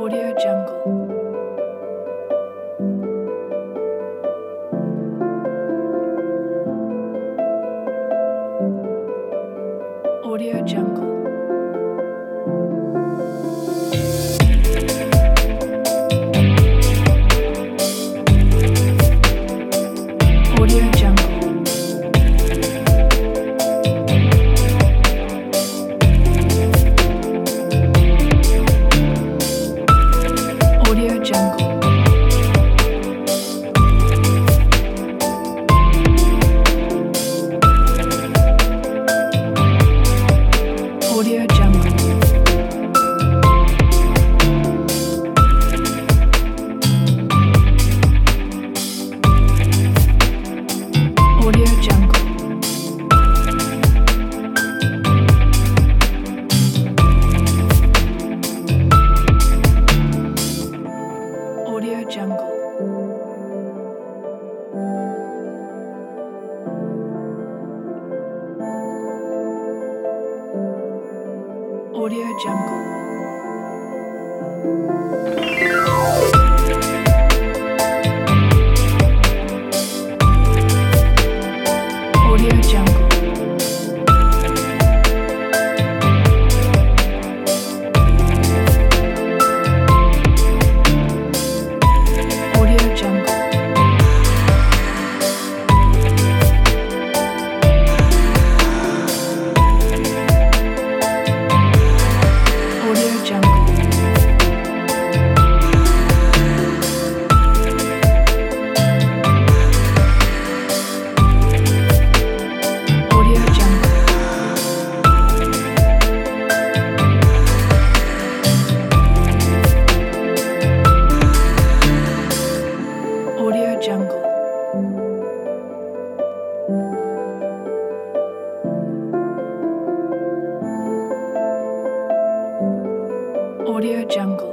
Audio Jungle. Audio Jungle. Audio Jungle. Audio Jungle. Audio Jungle. Audio Jungle. Audio Jungle. Audio Jungle. Audio Jungle. Audio Jungle. Audio Jungle. Audio Jungle. Audio Jungle. Audio Jungle.